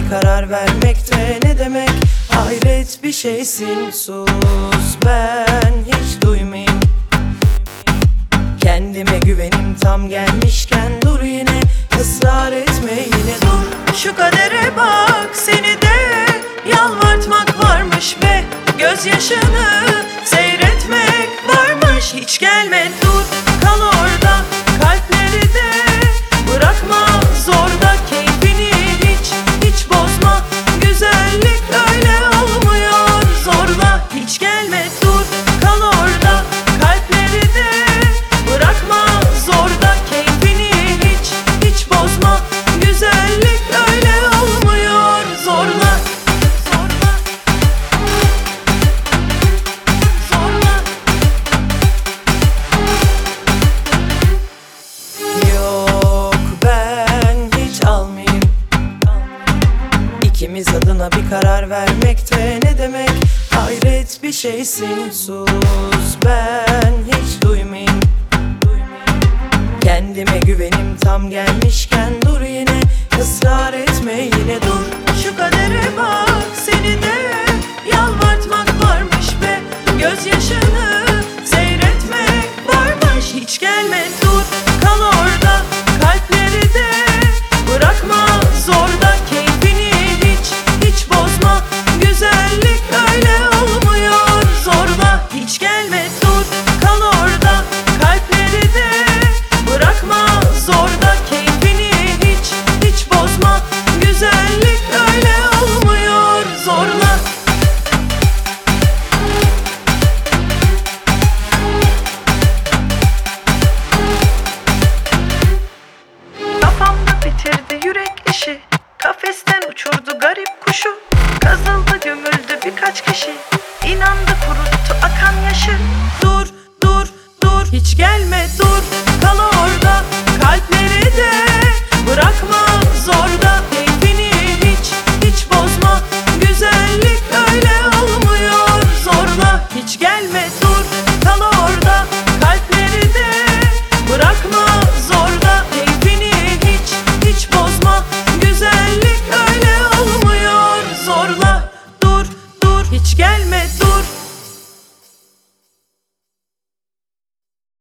karar vermekte ne demek? Hayret bir şeysin, sus, ben hiç duymayayım. Kendime güvenim tam gelmişken dur yine, ısrar etme yine dur. Şu kadere bak, seni de yalvartmak varmış be. Gözyaşını seyretmek varmış. Hiç gelme, dur, kal orada. Kalpleri de bırakma zorda. Keyfini hiç bozma. Güzellik öyle olmuyor zorla. Hiç gelme, dur, kal orada. Kalpleri de bırakma zorda. Keyfini hiç bozma. Güzellik öyle olmuyor zorla. Yok, ben hiç almayayım. İkimiz adına bir karar vermekte ne demek? Hayret bir şeysin, sus, ben hiç duymayayım. Kendime güvenim tam gelmişken dur yine, ısrar etme yine dur. Şu kadere bak, seni de yalvartmak varmış be. Gözyaşını seyretmek varmış. Hiç gelme, dur, kal orada. Kalpleri de bırakma zorda. Keyfini hiç bozma. Güzellik öyle olmuyor zorla. Hiç gelme, dur, kal orada. Kalpleri de bırakma zorda. Keyfini hiç bozma. Güzellik öyle olmuyor zorla. Kafamda bitirdi yürek işi. Kafesten uçurdu garip kuşu. Kazıldı gömüldü birkaç kişi. İnandı kuruttu akan yaşı. Dur, hiç gelme, dur, kal orada. Kalpleri de